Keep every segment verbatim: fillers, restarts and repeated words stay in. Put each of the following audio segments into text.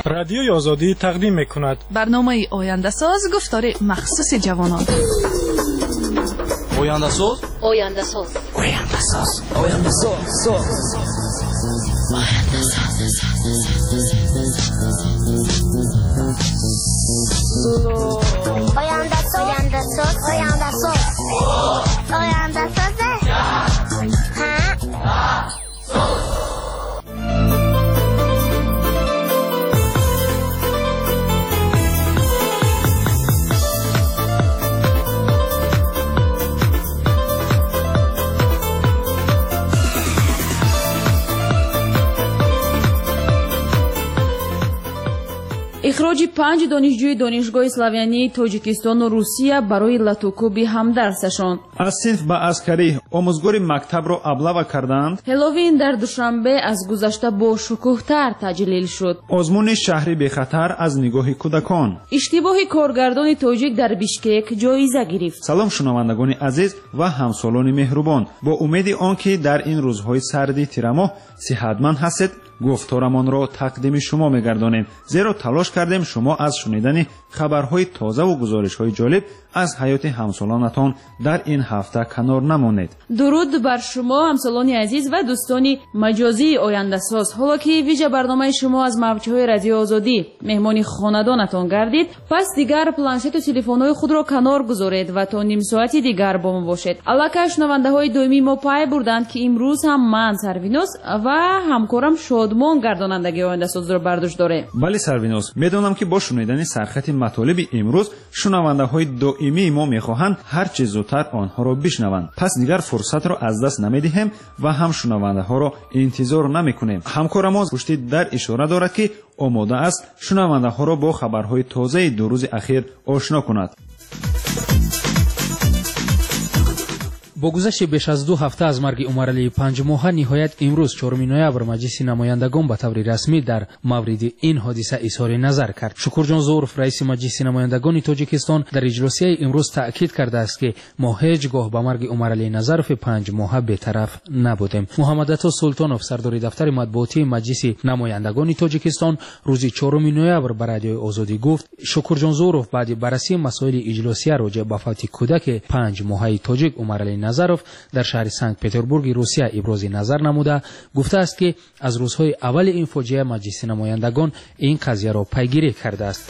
رادیوی آزادی تقدیم میکند برنامه آینده ساز گفتار مخصوص جوانان. آینده ساز آینده ساز آینده ساز آینده ساز آینده ساز آینده ساز آینده ساز آینده ساز اخراج پنج دانشجوی دانشگاه اسلاویانی تاجیکستان و روسیه برای لاتوکوبی همدرسشان. از صنف به عسکری آموزگار مکتب را ابله کردند. هلووین در دوشنبه از گذشته با شکوه‌تر تجلیل شد. آزمون شهری به خطر از نگاه کودکان. اشتباه کارگردان تاجیک در بیشکک جایزه گرفت. سلام شنوندگان عزیز و همسالان مهربان، با امید آنکه در این روزهای سردی تیرماه صحتمند هستید گفتارمان را تقدیم شما می‌گردانیم، زیرا تلاش کردیم شما از شنیدن خبرهای تازه و گزارش‌های جالب از حیات همسالانتان در این هفته کنار نمانید. درود بر شما همسالان عزیز و دوستان مجازی آینده ساز. حالا که ویژه برنامه شما از موج‌های رادیو آزادی مهمان خانواده‌تان گردید، پس دیگر پلنشت و تلفن‌های خود را کنار گذارید و تا نیم ساعتی دیگر با ما باشید. البته شنونده‌های دائمی ما پای بردند که امروز هم من سروینوس و همکارم شادمان گردانندگی آینده ساز را برداشت داره. بله سروینوس، میدونم که با شنیدن سرخط مطالب امروز شنونده‌های دائمی ما میخواهند هر چه زودتر آنها را بشنوند. پس دیگر فرصت را از دست نمیدهیم و هم شنونده‌ها را انتظار نمیکنیم. همکار ما پشت در اشاره دارد که آماده است شنونده‌ها را با خبرهای تازه دو روز اخیر آشنا کند. با گذشت بیش از دو هفته از مرگ عمرعلی پنج ماهه، نهایت امروز چهارم نوامبر مجلس نمایندگان به طور رسمی در مورد این حادثه اظهار نظر کرد. شکرجان زوروف رئیس مجلس نمایندگان تاجیکستان در اجلاسی امروز تاکید کرده است که ما هیچگاه به مرگ عمرعلی نظروف پنج ماهه بی‌طرف نبودیم. محمد عطا سلطانوف سردار دفتر مطبوعاتی مجلس نمایندگان تاجیکستان روز چهارم نوامبر به رادیو آزادی گفت شکرجان زوروف بعد بررسی مسائل اجلاسی راجع به فوت کودک پنج ماهه تاجیک عمرعلی نظروف در شهر سنت پترزبورگ روسیه ابراز نظر نموده گفته است که از روزهای اول این فاجعه مجلس نمایندگان این قضیه را پیگیری کرده است.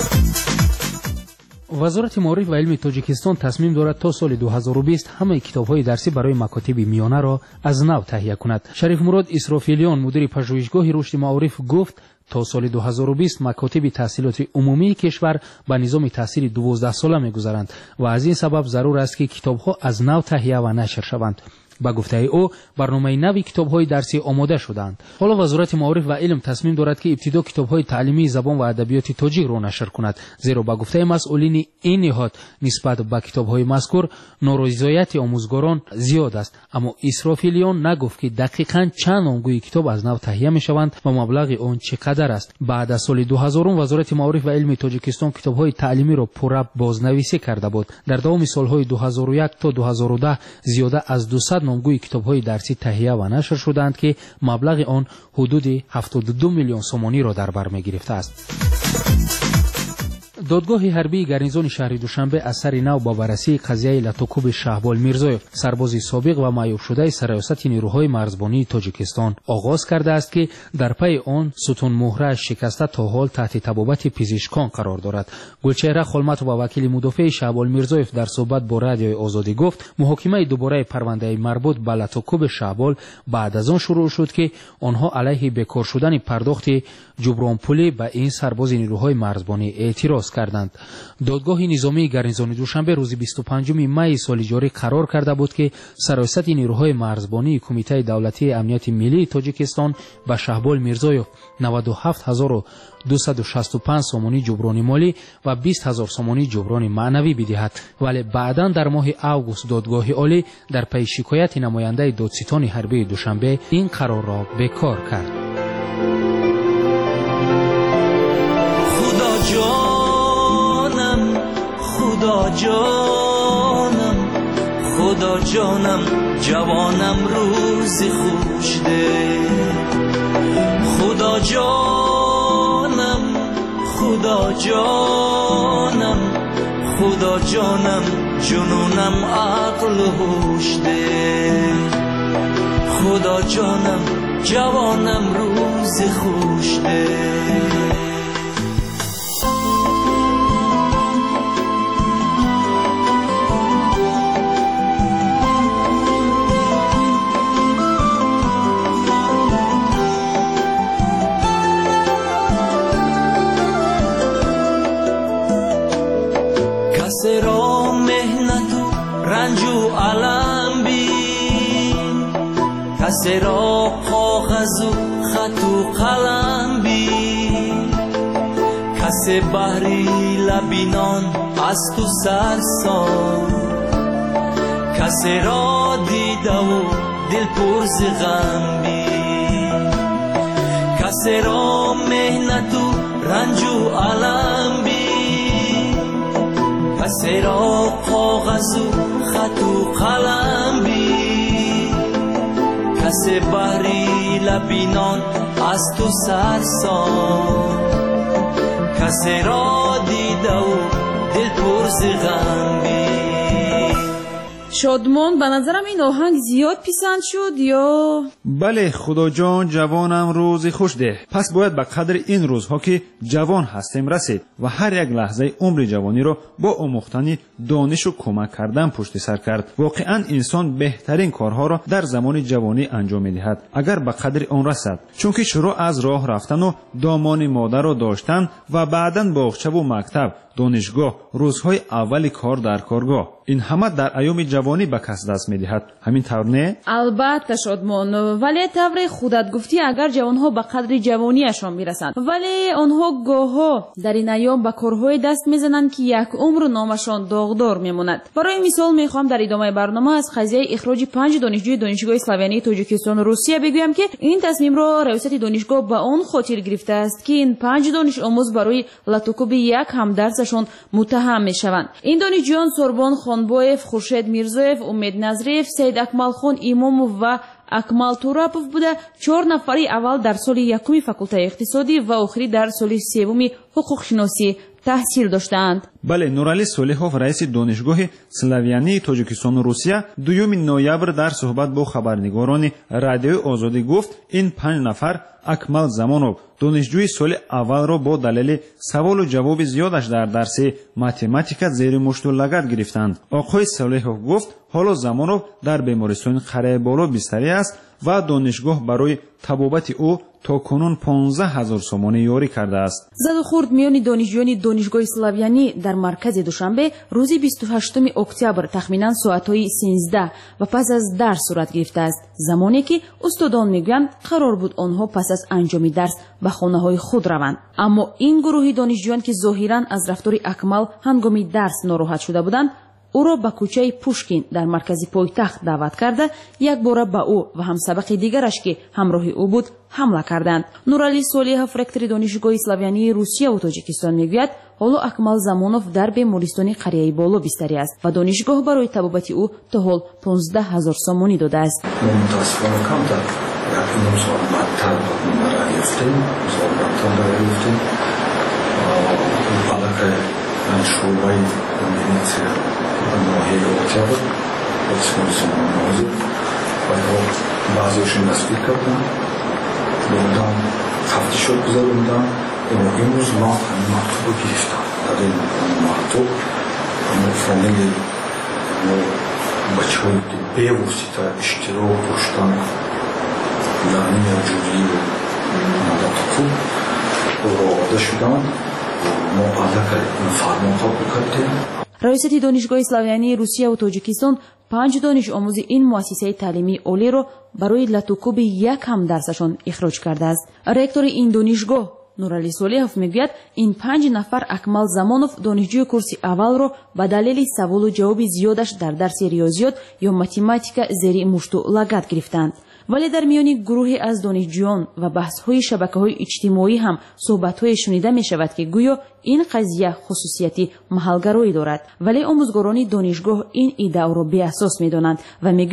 وزارت معارف و علم تاجیکستان تصمیم دارد تا سال دو هزار و بیست همه کتاب‌های درسی برای مکاتب میانه را از نو تهیه کند. شریف مراد اسرافیلیان مدیر پژوهشگاه رشد معارف گفت تا سال دو هزار و بیست مکاتب تحصیلات عمومی کشور به نظام تحصیل دوازده ساله می‌گذرند و از این سبب ضرور است که کتاب‌ها از نو تهیه و نشر شوند. با گفته او برنامه نوی کتاب‌های درسی آماده شدند. حالا وزارت معارف و علم تصمیم دارد که ابتدا کتاب‌های تعلیمی زبان و ادبیات تاجیک را نشر کند، زیرا با گفته مسئولین این نهاد نسبت به کتاب‌های مذکور نارضایتی آموزگاران زیاد است. اما اسرافیلیان نگفت که دقیقاً چند نامگوی کتاب از نو تهیه می‌شوند و مبلغ آن چقدر است. بعد از سال دو هزار وزارت معارف و علم تاجیکستان کتاب‌های تعلیمی را پورا بازنویسی کرده بود. در دوام سال‌های دو هزار و یک تا دو هزار و ده زیاده از دویست نامگوی کتاب‌های درسی تهیه و نشر شدند که مبلغ آن حدود هفتاد و دو میلیون سومانی را در بر می‌گرفته است. دادگاه حربی گارنیزون شهر دوشنبه از سر نو با بررسی قضیه لاتوکوب شهبال میرزایف سرباز سابق و معیوب شده سرریاست نیروهای مرزبانی تاجیکستان آغاز کرده است که در پی آن ستون مهره شکسته تا حال تحت طبابت پزشکان قرار دارد. گلچهره خلمت و وکیل مدافع شهبال میرزایف در صحبت با رادیو آزادی گفت محاکمه دوباره پرونده مربوط به لاتوکوب شهبال بعد از آن شروع شد که آنها علیه بیکار شدن پرداخت جبران پولی به این سرباز نیروهای مرزبانی اعتراض کردند. دادگاه نظامی گارنیزون دوشنبه روز بیست و پنجم می سال جاری قرار کرده بود که سرریاست نیروهای مرزبانی کمیته دولتی امنیت ملی تاجیکستان به شهبال میرزایف نود و هفت هزار و دویست و شصت و پنج سومانی جبران مالی و بیست هزار سومانی جبران معنوی بدهد، ولی بعداً در ماه اوگوست دادگاه عالی در پی شکایت نماینده دادستان حربی دوشنبه این قرار را بکار کرد. خدا جانم خدا جانم خدا جانم جوانم روز خوش ده خدا جانم جانم خدا جانم جنونم عقل هوش ده خدا جانم جوانم روز خوش ده کسی را مهنت و رنج و علم بین کسی را کاغذ و خط و قلم بین کسی بحری لبینان از تو سرسان کسی را دیده و دل پر ز غم بین کسی را مهنت و رنج و علم بین کسی را کاغذ و خط و قلم بین کسی بحری لبینان از تو سرسان کسی را دیده و دل پر ز غم بین. شادمان به نظرم این آهنگ زیاد پسند شد یا؟ بله خدا جان جوانم روز خوش ده. پس باید به قدر این روزها که جوان هستیم رسید و هر یک لحظه عمر جوانی رو با آموختن دانش و کمک کردن پشت سر کرد. واقعا انسان بهترین کارها را در زمان جوانی انجام می‌دهد اگر به قدر آن رسد، چون که شروع از راه رفتن و دامان مادر را داشتن و بعداً باغچه و مکتب، دانشگاه، روزهای اول کار در کارگاه، این همه در ایام جوانی به کس دست می‌دهد. همین طور نه؟ البته شادمان، ولی طور خودت گفتی اگر جوانها به قدر جوانیشان میرسند ولی آنها گاهها در این ایام به کارهای دست میزنند که یک عمر نامشان داغدار میماند. برای مثال میخوام در ادامه برنامه از قضیه اخراج پنج دانشجوی دانشگاه اسلاویانی تاجیکستان و روسیه بگویم که این تصمیم را رئیست دانشگاه به آن خاطر گرفته است که این پنج دانش آموز برای لطوکوب یک همدرسشان متهم میشوند. این دانشجویان سوربان خانبویف، خورشید میرزویف، امید نظریف، سید اکمل خان ایماموف و اکمل توراپوف بوده. چهار نفری اول در سال یکم فاکولته اقتصادی و آخری در سال سوم حقوق شناسی تحصیل داشتند. بله، نورعلی صالحوف رئیس دانشگاه سلاویانی تاجیکستان و روسیه دوم نوامبر در صحبت با خبرنگاران رادیوی آزادی گفت این پنج نفر اکمل زمانوف دانشجوی سال اول را با دلیل سوال و جواب زیادش در درس ماتماتیکا زیر مشت و لگد گرفتند. آقای صالحوف گفت حالا زمانوف در بیمارستان قره بالا بستری است و دانشگاه برای طبابت او تا کنون پانزده هزار سومانی یاری کرده است. زد و خورد میان دانشجویان دانشگاه اسلاویانی در مرکز دوشنبه روز بیست و هشتم اکتبر تخمینا ساعتهای سیزده و پس از درس صورت گرفته است، زمانی که استادان میگویند قرار بود آنها پس از انجام درس به خانه‌های خود روند. اما این گروه دانشجویان که ظاهراً از رفتار اکمل هنگام درس ناراحت شده بودند، او را به کوچه پوشکین در مرکز پایتخت دعوت کرده یک بار به او و همسبق دیگرش که همراه او بود حمله کردند. نورعلی صالحوف رکتور دانشگاه اسلاویانی روسیه و تاجیکستان میگوید حالا اکمل زمانوف در بیمارستان قریه بالا بستری است و دانشگاه برای طبابت او تا حال پانزده هزار سومانی داده است. ماهی اکتبر اسمونسون موضوع و بعضیشون دستگیر کردن بودم خفتی شد بزرگوندم اما امروز ما همین مکتوب رو گرفتم. در این مکتوب همون فامیل بچه های به واسطه اشتراک داشتن یعنی جوری و مدت خوب آورده شدن ما علکه فرمان قبول کردیم. رئیست دانشگاه اسلاویانی روسیه و تاجیکستان پنج دانش آموز این مؤسسه تعلیمی عالی را برای لطوکوب یک هم درسشان اخراج کرده است. رکتور این دانشگاه نورعلی صالحوف میگوید این پنج نفر اکمل زمانوف دانشجوی کورس اول را به دلیل سوال و جواب زیادش در درس ریاضیات یا ماتماتیکا زیر مشت و لگد گرفتند. ولی در میان گروهی از دانشجویان و بحث‌های شبکه‌های اجتماعی هم صحبت‌های شنیده می‌شود که گویا این قضیه خصوصیتی محلگرایی دارد، ولی آموزگاران دانشگاه این ایده را بی‌اساس می‌دانند و می‌گویند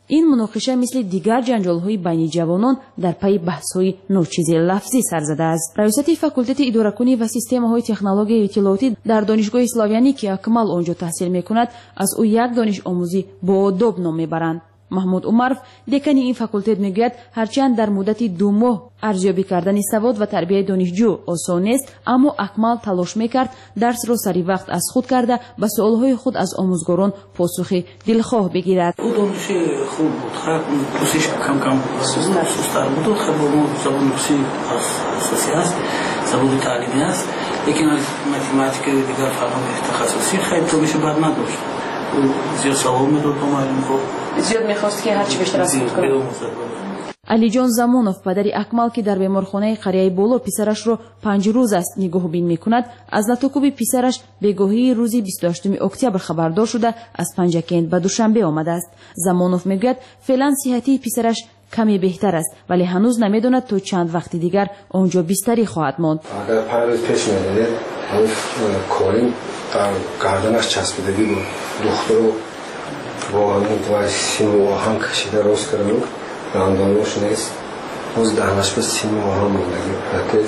این مناقشه مثل دیگر جنجال‌های بین جوانان در پی بحث‌های ناچیز لفظی سر زده است. رئیس فاکولته اداره‌کنی و سیستم‌های تکنولوژی اطلاعاتی در دانشگاه اسلاویانی که اکمال آنجا تحصیل می‌کند، از او یک دانش آموزی با آداب نام می‌برند. محمود عمرف دکان این فاکولته میگوید هرچند در مدت دو ماه ارزیابی کردن سواد و تربیت دانشجو آسان نیست، اما اکمال تلاش میکرد درس را سری وقت از خود کرده به سوالهای خود از آموزگاران پاسخ دلخواه بگیرد. او دانش خوب بود، خب پوسش کم کم سست‌تر بود، خب ما زبان روسی اساسی است، زبان تعلیمی است، لیکن از متماتیک دیگر فرمان تخصصی خیلی دانش بد نداشت. زیاد سوال میداد با معلم خوب. زیاد میخواست که هرچی بیشتر از خود کنه. علی جان زمانوف پدر اکمال که در بیمارخانه قریه بولو پسرش رو پنج روز است نگاه بین میکند، از لطوکوب پسرش بگاهی روزی بیست و هشتم اکتبر خبردار شده از پنجکند به دوشنبه آمده است. زمانوف میگوید فعلا صحتی پسرش کمی بهتر است، ولی هنوز نمیداند تا چند وقت دیگر آنجا بیستری خواهد ماند. اگر پنج روز پیش میدید اون کاریم در گردنش چسبیدگی بود، دختر رو با همین توی سیم و آهن کشیده روز کردن راندانوش نیست، روز دهنش به سیم و آهن موندگی پرتید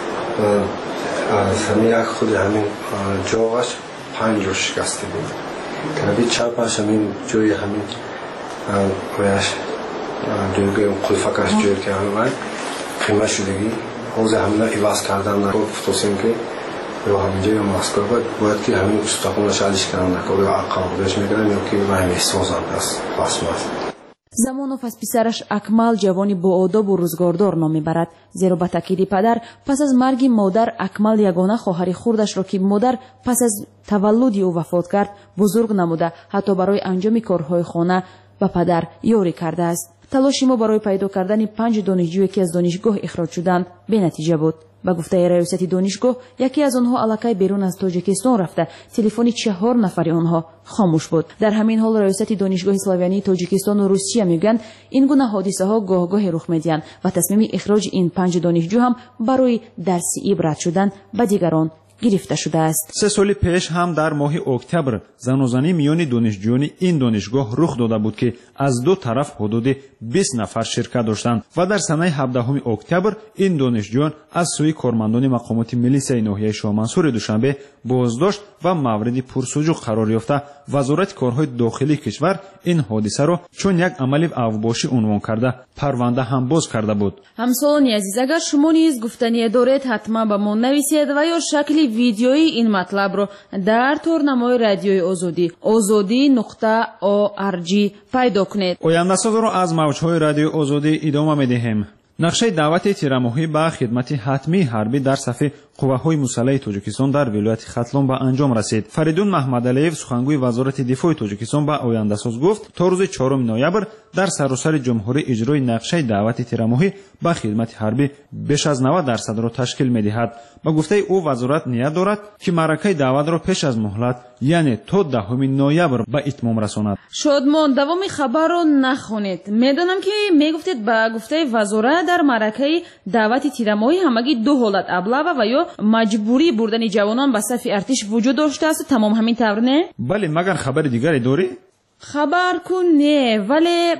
از همین یک خود همین جاوش پنج رو شکسته بود که چپش همین جوی همین کویش دوگه اون قلفکش جوی که همین خیمه شدگی روز همین ایواز کردن نگفت توسیم که یا همینجا یا مسکو باید باید که همین استخونش علیش کردن نکنه یا عقابش میگرن یا که به همین سوزن است پس ماست. زمانوف از پسرش اکمال جوانی با آداب و روزگاردار نام میبرد، زیرا به تاکید پدر پس از مرگ مادر اکمال یگانه خواهر خردش را که مادر پس از تولد او وفات کرد بزرگ نموده، حتی برای انجام کارهای خانه به پدر یاری کرده است. تلاش ما برای پیدا کردن پنج دانشجویی که از دانشگاه اخراج شدند به نتیجه بود. با گفته رئیس دانشگاه یکی از آنها الکی بیرون از تاجیکستان رفته، تلفن چهار نفر آنها خاموش بود. در همین حال رئیس دانشگاه اسلاویانی تاجیکستان و روسیه میگویند این گونه حادثه ها گاه گاه رخ میدهند و تصمیم اخراج این پنج دانشجو هم برای درس عبرت شدن به دیگران گرفته شده است. سه سال پیش هم در ماه اکتبر زنوزنی میان دانشجویان این دانشگاه رخ داده بود که از دو طرف حدود بیست نفر شرکت داشتند و در سنه هفدهم اکتبر این دانشجویان از سوی کارمندان مقامات ملیسیای ناحیه شاه منصور دوشنبه بازداشت و مورد پرسجو قرار یافته وزارت کارهای داخلی کشور این حادثه را چون یک عمل اوباشی عنوان کرده پرونده هم باز کرده بود. همسالان عزیز، اگر شما نیز گفتنی دارید حتما به ما نویسید و یا شکلی ویدیویی این مطلب رو در تورنمای رادیوی آزادی آزادی نقطه او ار جی پیدا کنید. آینده ساز رو از موجهای رادیو آزادی ادامه میدهیم. نقشه دعوت تیرماهی به خدمت حتمی حربی در صف قوه‌های مسلح تاجیکستان در ولایت ختلون به انجام رسید. فریدون محمدعلیев سخنگوی وزارت دفاع تاجیکستان به آینده ساز گفت تا روز چهارم نوامبر در سراسر جمهوری اجرای نقشه دعوت تیرماهی به خدمت حربی بیش از نود درصد را تشکیل می‌دهد. با گفته او وزارت نیت دارد که معرکه دعوت را پیش از مهلت یعنی تا دهم نوامبر به اتمام رساند. شادمان دوام خبر را نخونید. میدانم که میگفتید با گفته وزارت در معرکه دعوت تیرماهی همگی دو حالت ابله و یا مجبوری بردن جوانان به صف ارتش وجود داشته است. تمام همین طور نه؟ بله، مگر خبر دیگری داری؟ خبر کن نه، ولی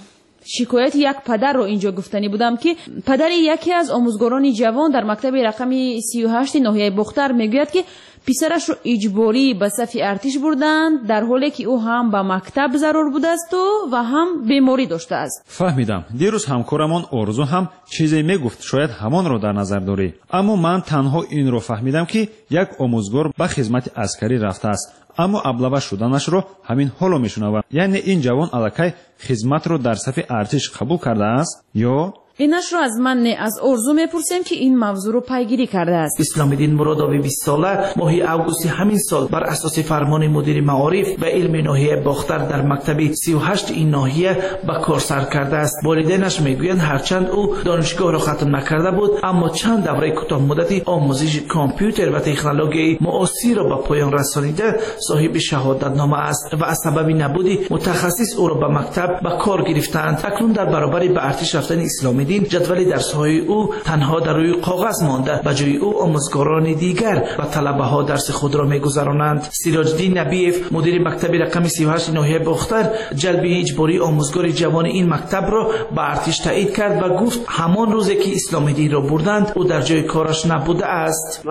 شکایت یک پدر رو اینجا گفتنی بودم که پدر یکی از آموزگاران جوان در مکتب رقم سی و هشت ناحیه بختر میگوید که پسرش رو اجباری به صف ارتش بردند در حالی که او هم به مکتب ضرور بوده است و هم بیماری داشته است. فهمیدم. دیروز همکارمان آرزو هم چیزی میگفت، شاید همان رو در نظر داری. اما من تنها این رو فهمیدم که یک آموزگار به خدمت عسکری رفته است، اما ابله شدنش رو همین حالا میشنوم. یعنی این جوان الکی خدمت رو در صف ارتش قبول کرده است یا اینش رو از من نه، از آرزو میپرسیم که این موضوع رو پیگیری کرده است. اسلام الدین مرادوی بیست ساله ماه اوگوست همین سال بر اساس فرمان مدیر معارف و علم ناحیه باختر در مکتب سی و هشت این ناحیه به کار سر کرده است. والدینش میگویند هرچند او دانشگاه را ختم نکرده بود، اما چند دوره کوتاه مدتی آموزش کامپیوتر و تکنولوژی معاصر را به پایان رسانیده صاحب شهادتنامه است و از سبب نبودی متخصص او را به مکتب به کار گرفتند. اکنون در برابر به ارتش رفتن اسلام اسلام‌الدین جدول درس‌های او تنها در روی کاغذ مانده، به جای او آموزگاران دیگر و طلبه‌ها درس خود را می‌گذرانند. سیراج‌الدین نبیف مدیر مکتب رقم سی و هشت ناحیه باختر جلب اجباری آموزگار جوان این مکتب را به ارتش تایید کرد و گفت همان روزی که اسلام‌الدین را بردند او در جای کارش نبوده است.